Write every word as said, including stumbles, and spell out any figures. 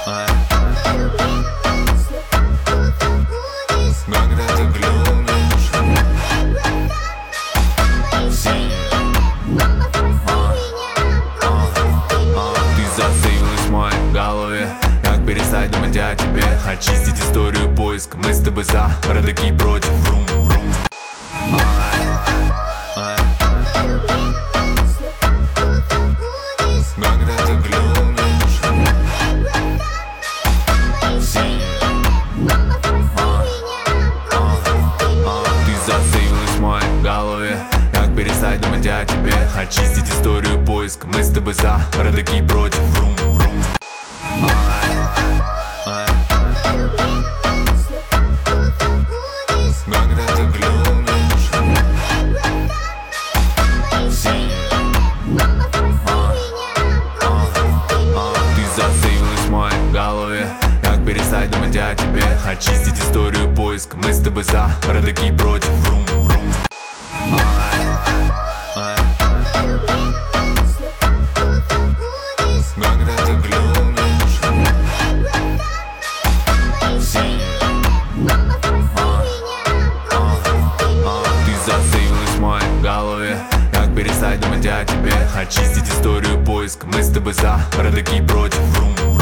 Когда ты глюнешь синие, ты зацепилась в моей голове. Как перестать думать о тебе? Очистить историю поиска. Мы с тобой за, родаки против. Врум, врум. Когда ты глюнешь синие, ты зацепилась в моей голове. Как перестать думать о тебе? Очистить историю поиска. Мы с тобой за, родаки против. Врум, врум. Когда ты глюнешь синие, ты зацепилась в моей голове. Как перестать думать о тебе? Очистить историю поиска. Мы с тобой за, родаки против. Врум, врум. Когда ты глюнешь синие, ты зацепилась в моей голове. Как перестать думать о тебе? Очистить историю поиска. Мы с тобой за, родаки против. Врум.